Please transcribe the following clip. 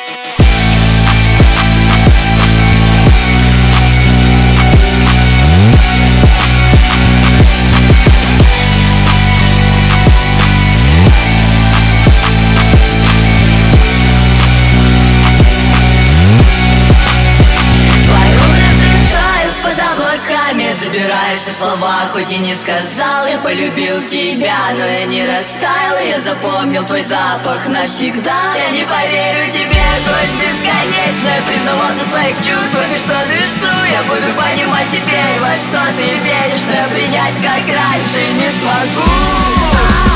Забираешься слова, хоть и не сказал. Я полюбил тебя, но я не растаял. Я запомнил твой запах навсегда. Я не поверю тебе, хоть бесконечно я признавался в своих чувствах и что дышу. Я буду понимать теперь, во что ты веришь, но я принять как раньше не смогу.